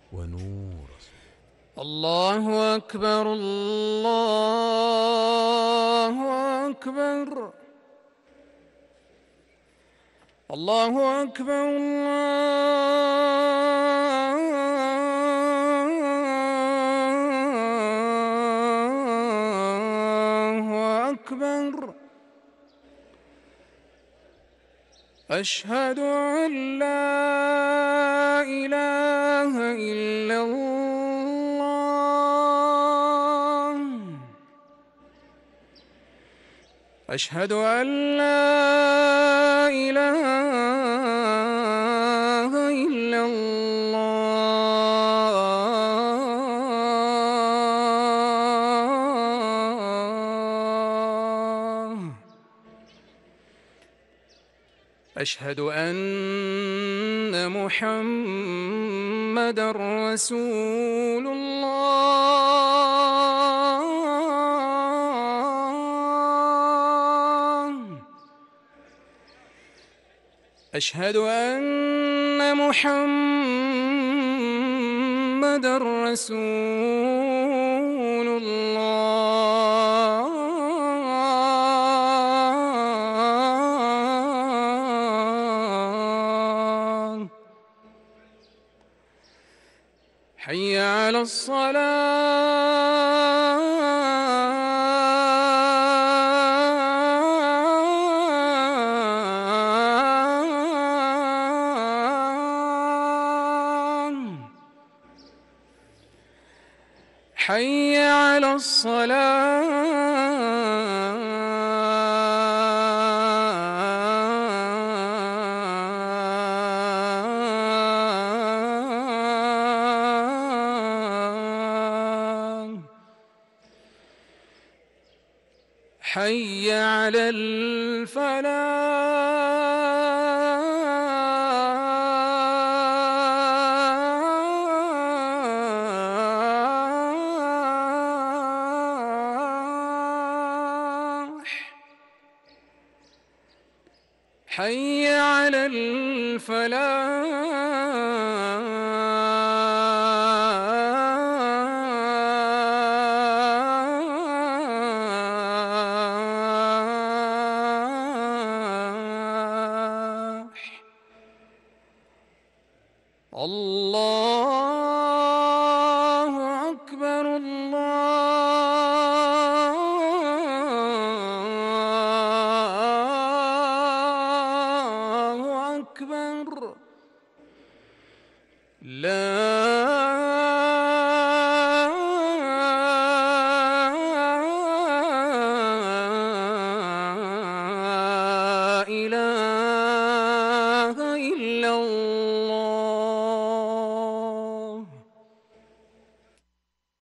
ونور. الله أكبر الله أكبر الله أكبر الله أكبر. أشهد أن لا إله إلا الله. أشهد أن لا إله إلا الله. أشهد أن محمدًا رسول الله. أشهد أن محمدًا رسول الله. حي على الصلاة. حي على الصلاة. حي على الفلاح. حي على الفلاح. الله